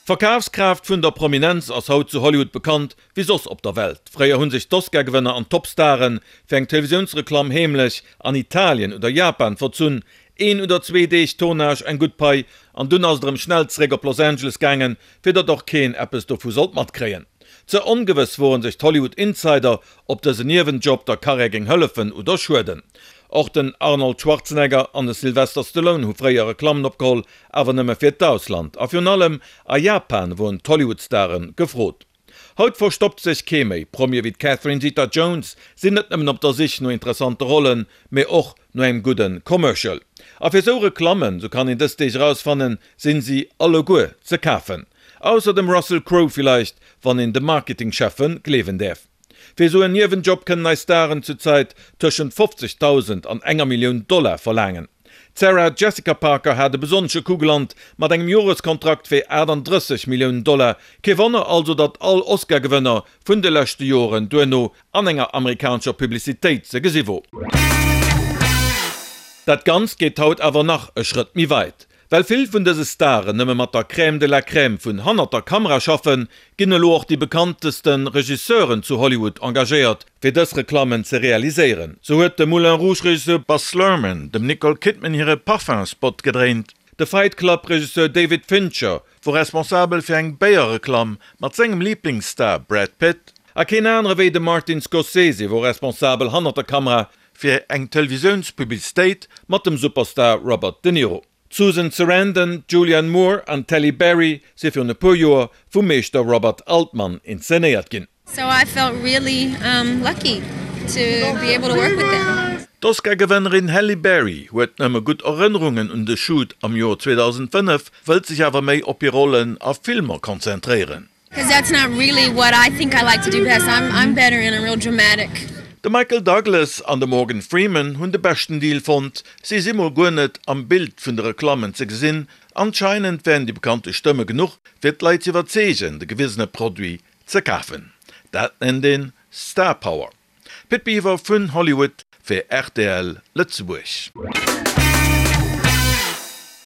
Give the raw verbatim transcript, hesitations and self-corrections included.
Verkaufskraft vun der Prominenz ass haut zu Hollywood bekannt wie sos op der Welt. Fréier hunn sich d'Oscar-Gewënner an Topstaren fängt Televisionsreklam heimlich an Italien oder Japan verzun, een oder zwei Deeg Tonage en gut Pei an dun aus dem Schnellzräger Los Angeles gangen, fir dat doch keen Appes do vu sollt mat kreien. Ze ongewiss woren sich Hollywood Insider op de se Niewenjob der Karriere ging hëllefen oder schuden. Auch den Arnold Schwarzenegger an de Sylvester Stallone hu fréiere Klammen opgeholl, awer nëmme fir d'Ausland. A fir allem a Japan woen Hollywoodstaren gefrot. Haut verstoppt sich Kemei, Premier wie Catherine Zeta-Jones, sinn net nëmmen op der sich no interessante Rollen, méi och no em guten Commercial. A fir so Reklammen, so kann in des Deich rausfannen, sinn sie alle goe ze kafen. Außer dem Russell Crowe vielleicht, wann in de Marketingchefen klewen derf. Für so einen Nebenjob können Neistaren zurzeit zwischen fünfzigtausend an enger Million Dollar verlangen. Sarah Jessica Parker hat de besonsche Kugeland mat engem Joreskontrakt fir dreißig Millionen Dollar, gewonner also dat all Oscar-Gewënner vun de lechte Joren duno an enger amerikanischer Publizitéit se gesiwo. Dat ganz geht haut awer nach e Schritt mi weit. Weil viel vun dese Staren nëmme mat der Crème de la Crème vun hannerter Kamera schaffen, ginne lo auch die bekanntesten Regisseuren zu Hollywood engagiert, fir des Reklammen ze realisieren. So huet de Moulin Rouge-Regisseur Baz Luhrmann dem Nicole Kidman ihre Parfumspot gedreht. De Fight Club-Regisseur David Fincher wo responsabel fir eng Bayer-Reklam mat segem Lieblingsstar Brad Pitt. A ken andere wéi de Martin Scorsese wo responsabel hannerter Kamera fir eng Televisionspublizitéit mat dem Superstar Robert De Niro. Susan Sarandon, Julianne Moore an Halle Berry se fir ne paar Joer vum Meester Robert Altman inszeniert ginn. So I felt really um, lucky to be able to work with them. D'Oscar-Gewënnerin Halle Berry huet nëmme gut Erinnerungen un de Shoot am Joer zweitausendfünf, wëlt sich awer méi op die Rollen a Filmer konzentrieren. Because that's not really what I think I like to do best. I'm, I'm better in a real dramatic. De Michael Douglas an de Morgan Freeman hunn de besten Deal fand, si simmer gonnet am Bild vun de Reklammen ze gesinn, anscheinend wären die bekannte Stëmme genug, fir d'Leit ze verzegen de gewissene Produit ze kafen. Dat nennt den Star Power. Pitt Beaver vun Hollywood fir R T L Lützeburg.